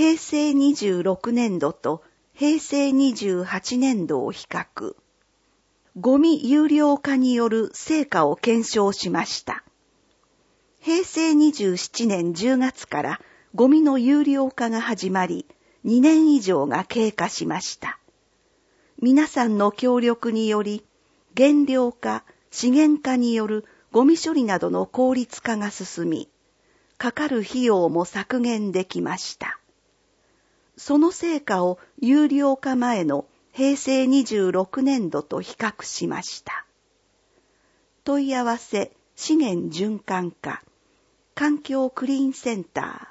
平成26年度と平成28年度を比較。ゴミ有料化による成果を検証しました。平成27年10月からゴミの有料化が始まり、2年以上が経過しました。皆さんの協力により、減量化、資源化によるゴミ処理などの効率化が進み、かかる費用も削減できました。その成果を有料化前の平成26年度と比較しました。問い合わせ、資源循環化、環境クリーンセンター。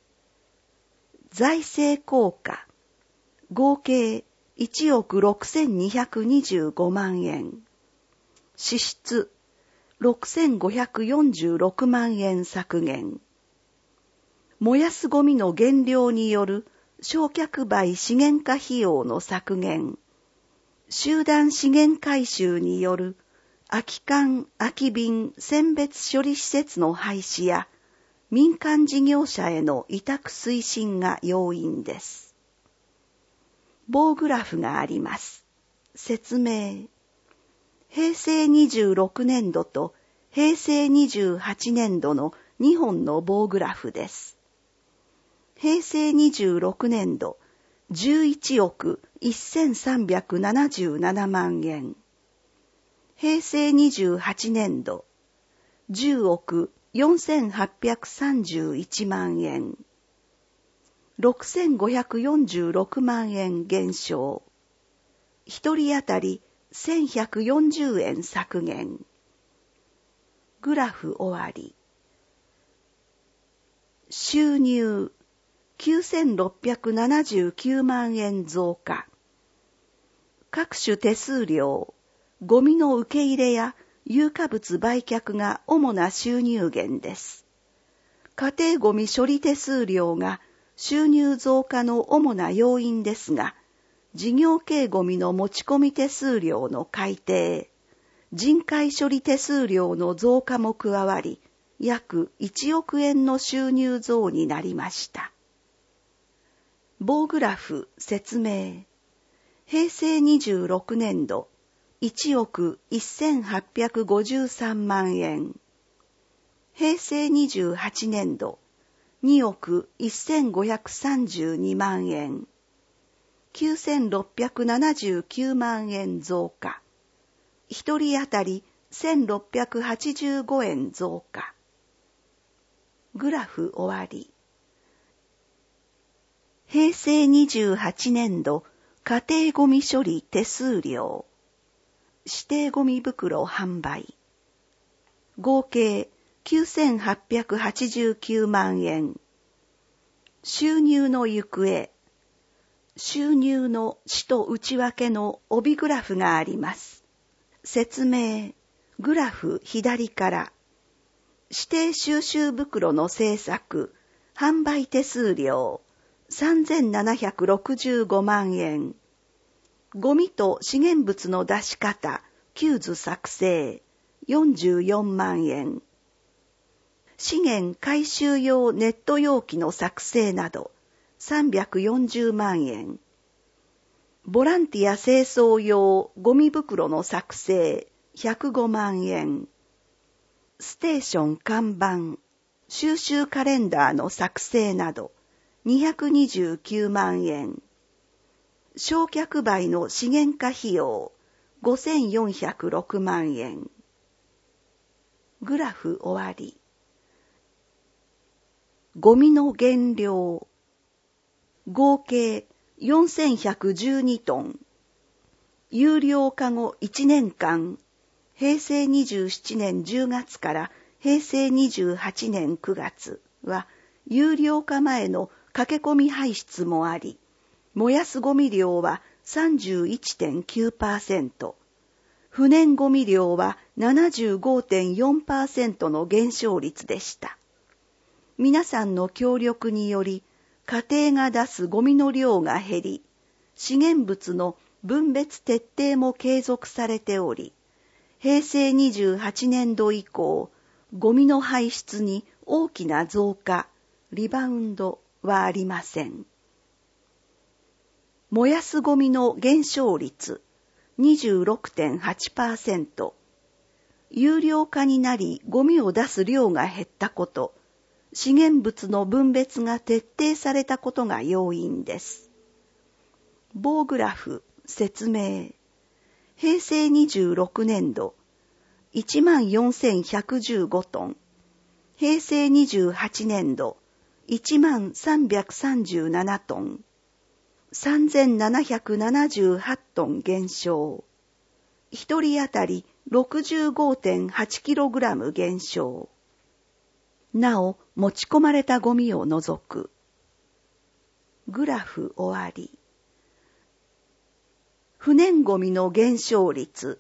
財政効果、合計1億6225万円。支出、6546万円削減。燃やすゴミの減量による焼却灰資源化費用の削減。集団資源回収による空き缶、空き瓶、選別処理施設の廃止や民間事業者への委託推進が要因です。棒グラフがあります。説明。平成26年度と平成28年度の2本の棒グラフです。平成26年度、11億1377万円。平成28年度、10億4831万円。6546万円減少。一人当たり1140円削減。グラフ終わり。収入9679万円増加。各種手数料、ゴミの受け入れや有価物売却が主な収入源です。家庭ゴミ処理手数料が収入増加の主な要因ですが、事業系ゴミの持ち込み手数料の改定、人海処理手数料の増加も加わり、約1億円の収入増になりました。棒グラフ説明。平成26年度、1億1853万円。平成28年度、2億1532万円。9679万円増加。一人当たり1685円増加。グラフ終わり。平成28年度家庭ゴミ処理手数料。指定ゴミ袋販売。合計9889万円。収入の行方。収入の使途内訳の帯グラフがあります。説明。グラフ左から。指定収集袋の製作、販売手数料3765万円。ゴミと資源物の出し方、給図作成44万円。資源回収用ネット容器の作成など340万円。ボランティア清掃用ゴミ袋の作成105万円。ステーション看板、収集カレンダーの作成など229万円。焼却灰の資源化費用5406万円。グラフ終わり。ゴミの減量。合計4112トン。有料化後1年間、平成27年10月から平成28年9月は有料化前の駆け込み排出もあり、燃やすゴミ量は 31.9%、不燃ゴミ量は 75.4% の減少率でした。皆さんの協力により、家庭が出すゴミの量が減り、資源物の分別徹底も継続されており、平成28年度以降、ゴミの排出に大きな増加、リバウンドはありません。 燃やすゴミの減少率 26.8%、有料化になりゴミを出す量が減ったこと、資源物の分別が徹底されたことが要因です。棒グラフ、説明。平成26年度、14,115トン。平成28年度、1337トン。3,778トン減少。1人当たり 65.8kg 減少。なお、持ち込まれたゴミを除く。グラフ終わり。不燃ゴミの減少率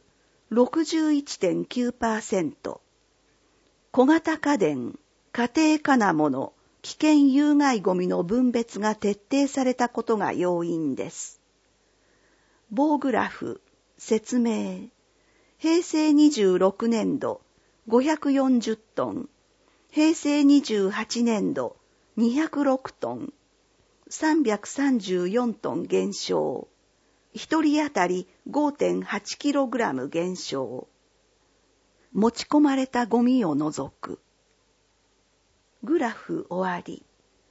61.9%。小型家電、家庭金物、危険有害ゴミの分別が徹底されたことが要因です。棒グラフ、説明。平成26年度540トン。平成28年度206トン。334トン減少。1人当たり 5.8kg 減少。持ち込まれたゴミを除く。グラフ終わり。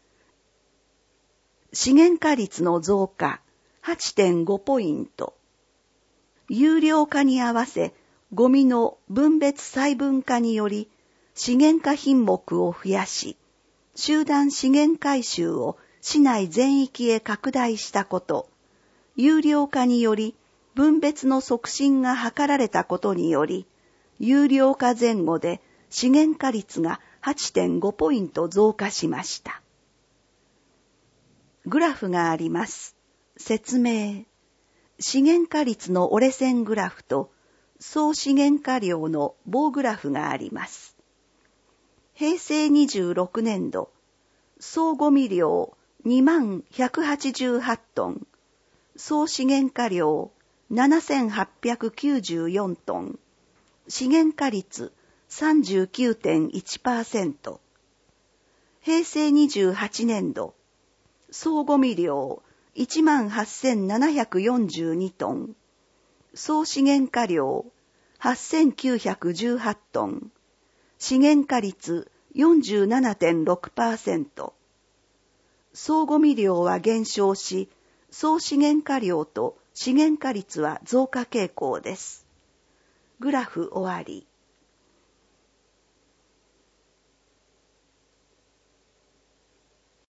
資源化率の増加 8.5 ポイント。有料化に合わせゴミの分別細分化により資源化品目を増やし、集団資源回収を市内全域へ拡大したこと、有料化により分別の促進が図られたことにより、有料化前後で資源化率が 8.5 ポイント増加しました。グラフがあります。説明。資源化率の折れ線グラフと総資源化量の棒グラフがあります。平成26年度、総ゴミ量 2188 トン、総資源化量 7894 トン、資源化率 39.1%。平成28年度、総ゴミ量 18,742 トン、総資源化量 8,918 トン、資源化率 47.6%。総ゴミ量は減少し、総資源化量と資源化率は増加傾向です。グラフ終わり。